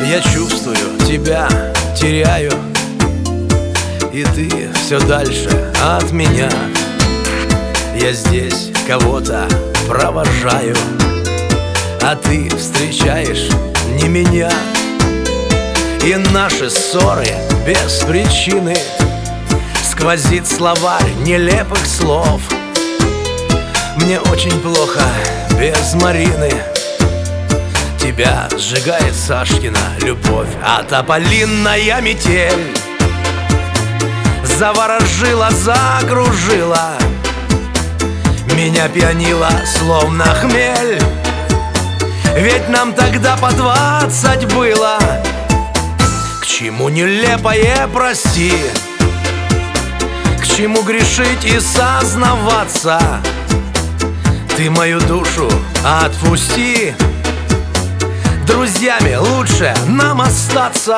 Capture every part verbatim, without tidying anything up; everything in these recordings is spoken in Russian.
Я чувствую, тебя теряю, и ты все дальше от меня. Я здесь кого-то провожаю, а ты встречаешь не меня. И наши ссоры без причины, сквозит словарь нелепых слов. Мне очень плохо без Марины, тебя сжигает Сашкина любовь. А тополинная метель заворожила, закружила, меня пьянила, словно хмель. Ведь нам тогда по двадцать было. К чему нелепое прости, к чему грешить и сознаваться? Ты мою душу отпусти, друзьями лучше нам остаться.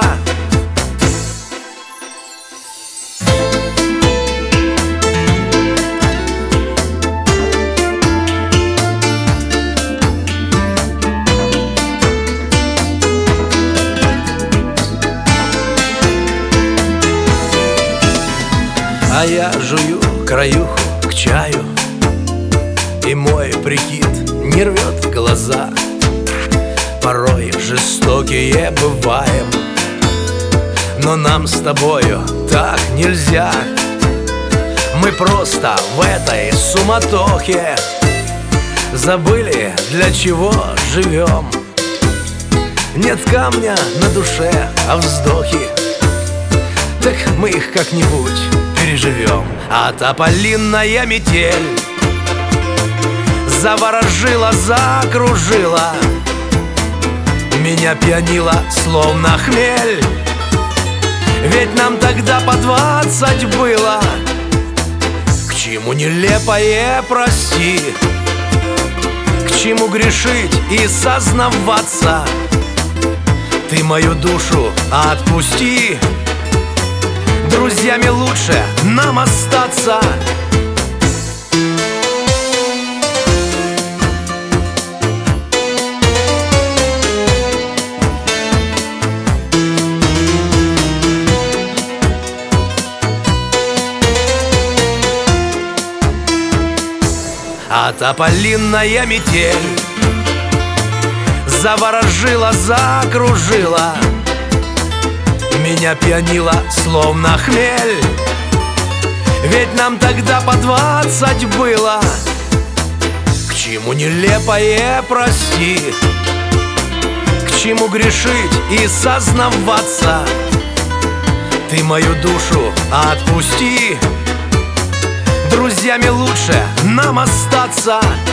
А я жую краюху к чаю, и мой прикид не рвет глаза. Порой жестокие бываем, но нам с тобою так нельзя. Мы просто в этой суматохе забыли, для чего живем. Нет камня на душе, а вздохи, так мы их как-нибудь переживем. А тополинная метель заворожила, закружила, меня пьянила, словно хмель. Ведь нам тогда по двадцать было. К чему нелепое прости, к чему грешить и сознаваться? Ты мою душу отпусти, друзьями лучше нам остаться. А тополинная метель заворожила, закружила, меня пьянила, словно хмель. Ведь нам тогда по двадцать было. К чему нелепое прости, к чему грешить и сознаваться? Ты мою душу отпусти, друзьями лучше нам остаться.